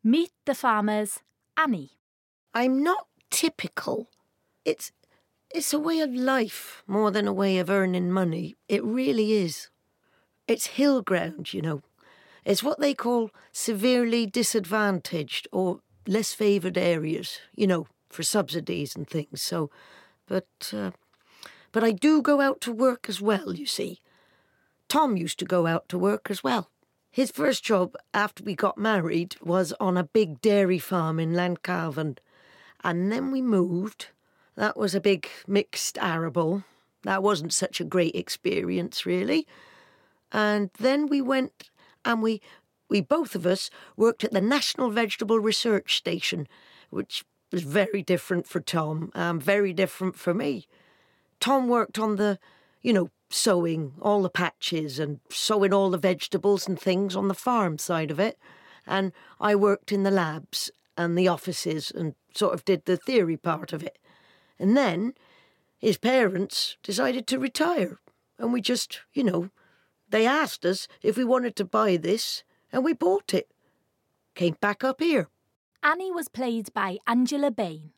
Meet the farmer's Annie. I'm not typical. It's a way of life more than a way of earning money. It really is. It's hill ground, you know. It's what they call severely disadvantaged or less favoured areas, you know, for subsidies and things. So, but I do go out to work as well, you see. Tom used to go out to work as well. His first job after we got married was on a big dairy farm in Lancavan. And then we moved. That was a big mixed arable. That wasn't such a great experience, really. And then we went and we both of us worked at the National Vegetable Research Station, which was very different for Tom and very different for me. Tom worked on the, you know, sowing all the patches and sowing all the vegetables and things on the farm side of it. And I worked in the labs and the offices and sort of did the theory part of it. And then his parents decided to retire. And we just, you know, they asked us if we wanted to buy this and we bought it. Came back up here. Annie was played by Angela Bain.